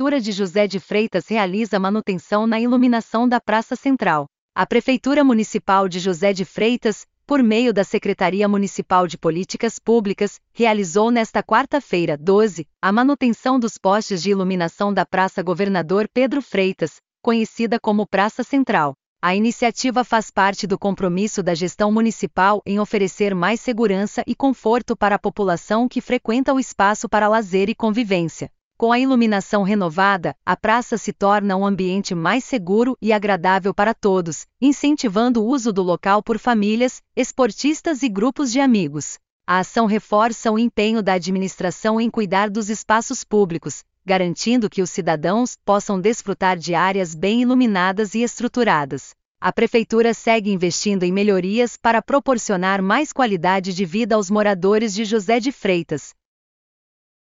Prefeitura de José de Freitas realiza manutenção na iluminação da Praça Central. A Prefeitura Municipal de José de Freitas, por meio da Secretaria Municipal de Políticas Públicas, realizou nesta quarta-feira, 12, a manutenção dos postes de iluminação da Praça Governador Pedro Freitas, conhecida como Praça Central. A iniciativa faz parte do compromisso da gestão municipal em oferecer mais segurança e conforto para a população que frequenta o espaço para lazer e convivência. Com a iluminação renovada, a praça se torna um ambiente mais seguro e agradável para todos, incentivando o uso do local por famílias, esportistas e grupos de amigos. A ação reforça o empenho da administração em cuidar dos espaços públicos, garantindo que os cidadãos possam desfrutar de áreas bem iluminadas e estruturadas. A Prefeitura segue investindo em melhorias para proporcionar mais qualidade de vida aos moradores de José de Freitas.